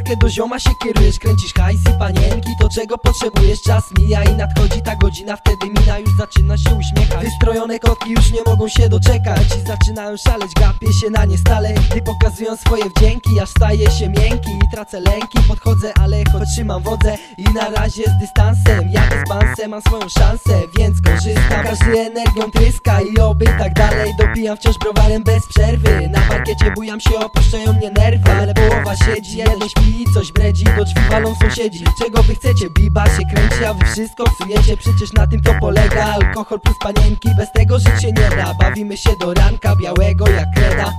Randkę do zioma się kierujesz, kręcisz hajs i panienki. To czego potrzebujesz, czas mija i nadchodzi ta godzina. Wtedy mina już zaczyna się uśmiechać. Wystrojone kotki już nie mogą się doczekać i zaczynają szaleć, gapię się na nie stale. Gdy pokazują swoje wdzięki, aż staje się miękki i tracę lęki. Podchodzę, ale choć trzymam wodzę i na razie z dystansem. Jadę z bansem, mam swoją szansę, więc korzystam. Każdy energią tryska i oby tak dalej. Dopijam wciąż browarem bez przerwy. Na parkiecie bujam się, opuszczają mnie nerwy. Ale połowa siedzi, jeden śpi i coś bredzi. Do drzwi walą sąsiedzi. Czego wy chcecie? Biba się kręci, a wy wszystko psujecie. Przecież na tym to polega. Alkohol plus panienki, bez tego żyć się nie da. Bawimy się do ranka, białego jak kreda.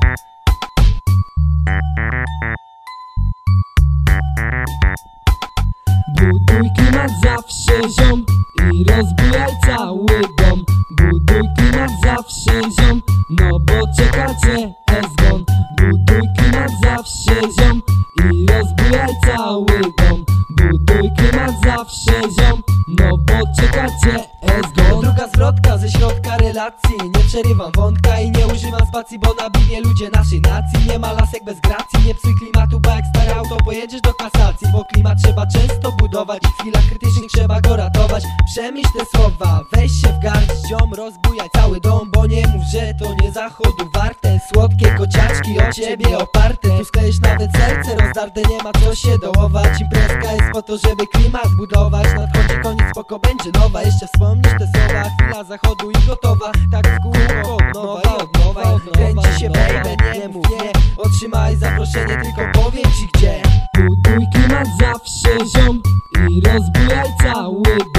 Buduj klimat zawsze, ziom, i rozbujaj cały dom. Buduj klimat zawsze, ziom, no bo czeka cię S-gon. Buduj klimat zawsze, ziom, i rozbujaj cały dom. Buduj klimat zawsze, ziom, no bo czeka cię S-gon. Druga zwrotka ze środka relacji. Nie przerywam wątka i nie używam spacji, bo nabiję ludzie naszej nacji. Nie ma lasek bez gracji, nie psuj klimatu, bo jak stare auto pojedziesz do kasacji. Bo klimat trzeba często budować i w chwilach krytycznych trzeba go ratować. Przemyśl te słowa, weź się w garść, ziom, rozbujaj cały dom. Bo nie mów, że to nie zachodu warte. Słodkie kociaczki o ciebie oparte. Tu sklejesz nawet serce rozdarte, nie ma co się dołować. Imprezka jest po to, żeby klimat budować. Nadchodzi koniec, spoko, będzie nowa. Jeszcze wspomnisz te słowa, chwila zachodu i gotowa. Tak w kółko, od nowa i od nowa. Kręci się baby, nie mów nie. Otrzymaj zaproszenie, tylko powiem ci gdzie. Buduj klimat zawsze, ziom, i rozbujaj cały dom.